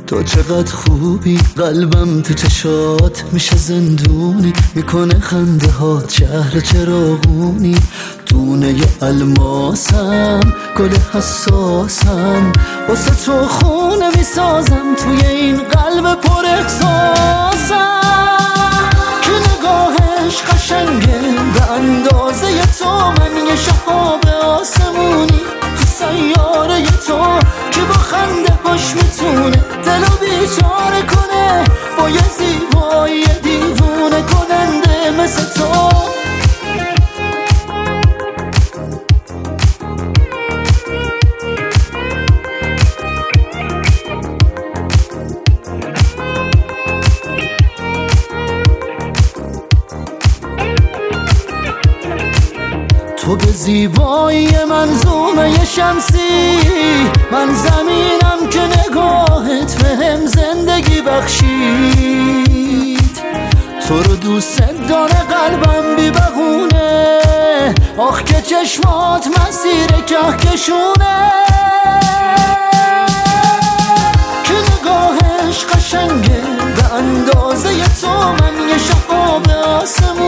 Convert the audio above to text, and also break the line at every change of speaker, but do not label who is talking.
تو چقدر خوبی، قلبم تو چشات میشه زندونی، میکنه خنده هات شهر چراغونی، دونه الماسم، گل حساسم، واسه تو خونه میسازم توی این قلب پر احساسم که نگاهش قشنگه به اندازه تو، من یه شهاب آسمونی تو سیاره تو که با خنده هاش میتونه دلو بیچاره کنه، با یه زیبایی دیوونه کننده مثل تو. تو به زیبایی منظومه شمسی، من زمینم که نگاهت بهم زندگی بخشید، تو رو دوست داره قلبم بی بهونه، آخ که چشمات مسیر کهکشونه که نگاهش قشنگه به اندازه تو، من یه شهاب آسمونی